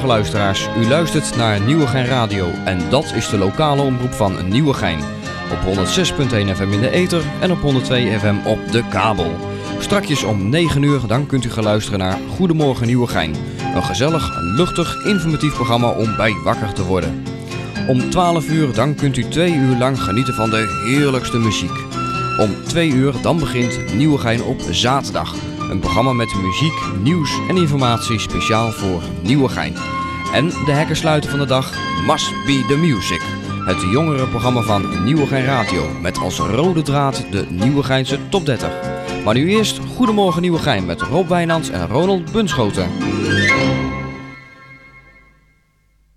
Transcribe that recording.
Goedemorgen luisteraars, u luistert naar Nieuwegein Radio en dat is de lokale omroep van Nieuwegein. Op 106.1 FM in de ether en op 102 FM op de kabel. Strakjes om 9 uur dan kunt u gaan luisteren naar Goedemorgen Nieuwegein. Een gezellig, luchtig, informatief programma om bij wakker te worden. Om 12 uur dan kunt u 2 uur lang genieten van de heerlijkste muziek. Om 2 uur dan begint Nieuwegein op zaterdag. Een programma met muziek, nieuws en informatie speciaal voor Nieuwegein. En de hekkersluiter van de dag Must Be The Music. Het jongerenprogramma van Nieuwegein Radio met als rode draad de Nieuwegeinse top 30. Maar nu eerst Goedemorgen Nieuwegein met Rob Wijnands en Ronald Bunschoten.